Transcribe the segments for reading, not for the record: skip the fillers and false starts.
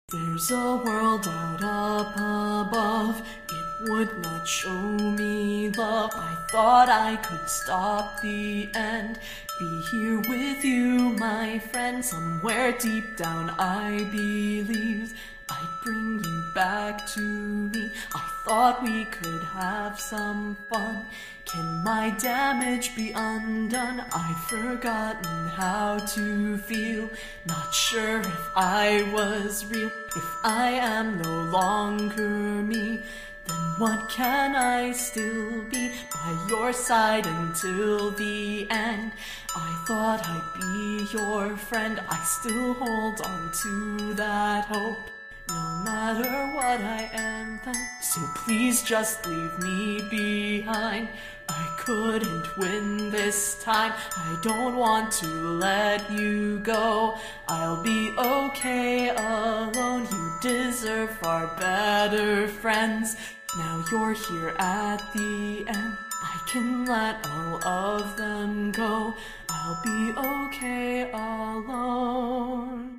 There's a world out up above, it would not show me love. I thought I could stop the end, be here with you, my friend. Somewhere deep down I believed I'd bring you back to me. I thought we could have some fun. Can my damage be undone? I've forgotten how to feel, not sure if I was real. If I am no longer me, then what can I still be? By your side until the end. I thought I'd be your friend. I still hold on to that hope, no matter what I am then. So please just leave me behind. I couldn't win this time. I don't want to let you go. I'll be okay alone. You deserve far better friends. Now you're here at the end. I can let all of them go. I'll be okay alone.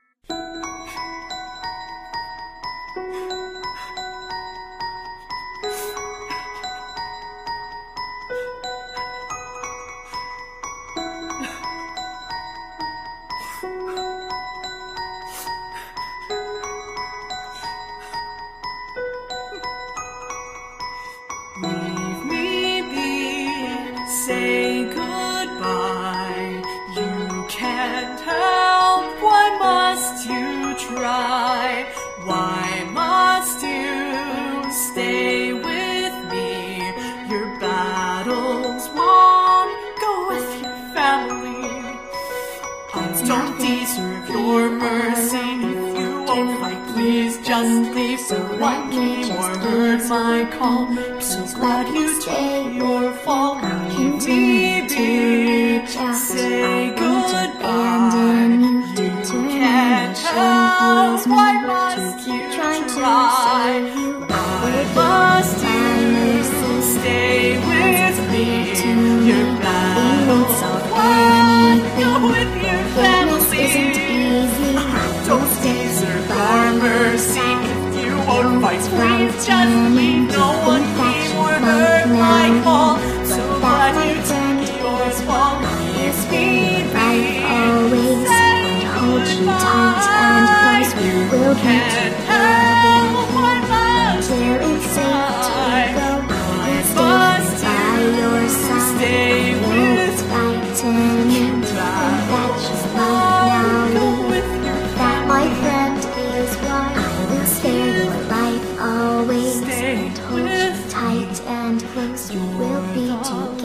Leave me be, say goodbye. You can't help, why must you try? Why must you stay with me? Your battle's won, go with your family. I don't deserve your mercy. If you won't fight, please just leave. So one more heard my call. So glad you took your fall. Leave me be, say goodbye. You can't help, why must you try? Why must you stay with me? Your battle's won, go with your family. Don't deserve our mercy. If you won't fight, please just leave. No one came or heard my call. So glad you took yours fall. Leave me be, always hold you tight and close. We will be together. There it's safe to go. Stay by your side. stay with Fighting that you love now. That my friend is why I will spare your life always. Stay And hold you tight and close. We will be together.